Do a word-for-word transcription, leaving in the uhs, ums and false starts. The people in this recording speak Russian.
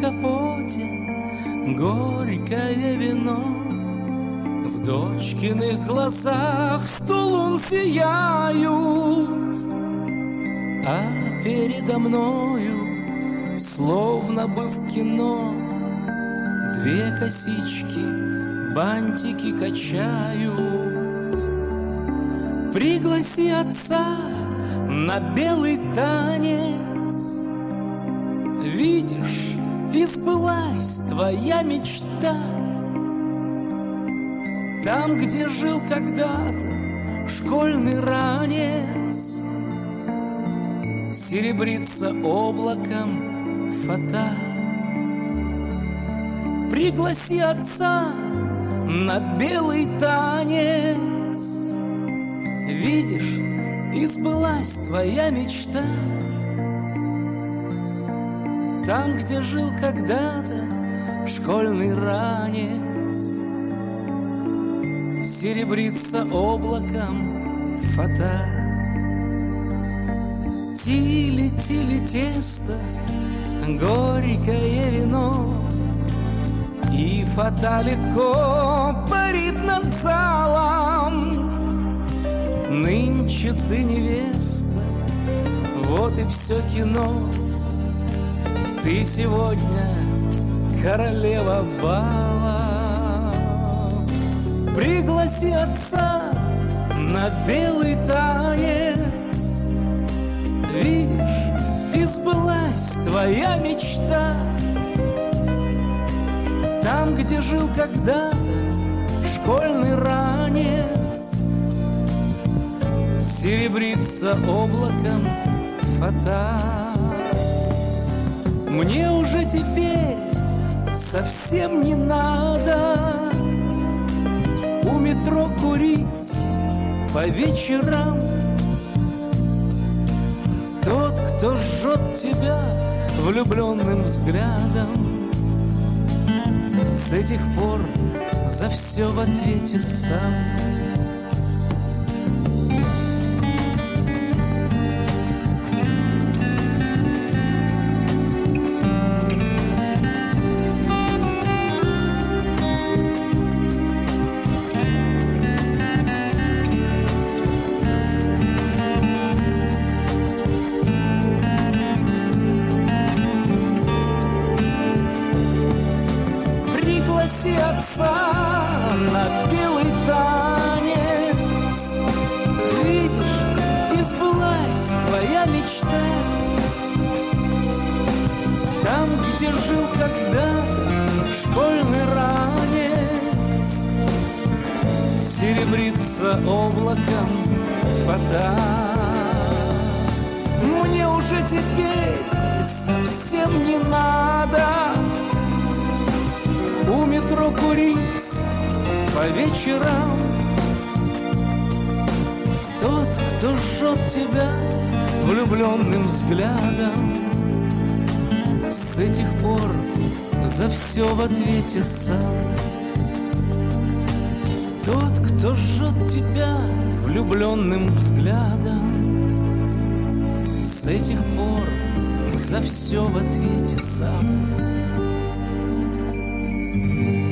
капоте горькое вино. В дочкиных глазах сто лун сияют, а передо мною, словно бы в кино, две косички бантики качают. Пригласи отца на белый танец. Видишь, и сбылась твоя мечта. Там, где жил когда-то школьный ранец, серебрится облаком фата. Пригласи отца на белый танец. Видишь, и сбылась твоя мечта. Там, где жил когда-то школьный ранец, серебрится облаком фата. Тили-тили тесто, горькое вино, и фата легко парит над залом. Нынче ты невеста, вот и все кино. Ты сегодня королева бала. Пригласи отца на белый танец. Видишь, и сбылась твоя мечта. Там, где жил когда-то школьный ранец, серебрится облаком фата. Мне уже теперь совсем не надо у метро курить по вечерам. Тот, кто жжет тебя влюбленным взглядом, с этих пор за все в ответе сам. Пригласи отца на белый танец. Видишь, и сбылась твоя мечта. Там, где жил когда-то школьный ранец, серебрится облаком фата. Мне уже теперь совсем не надо у метро курить по вечерам. Тот, кто жжет тебя влюбленным взглядом, с этих пор за все в ответе сам. Тот, кто жжет тебя влюбленным взглядом, с этих пор за все в ответе сам. Thank you.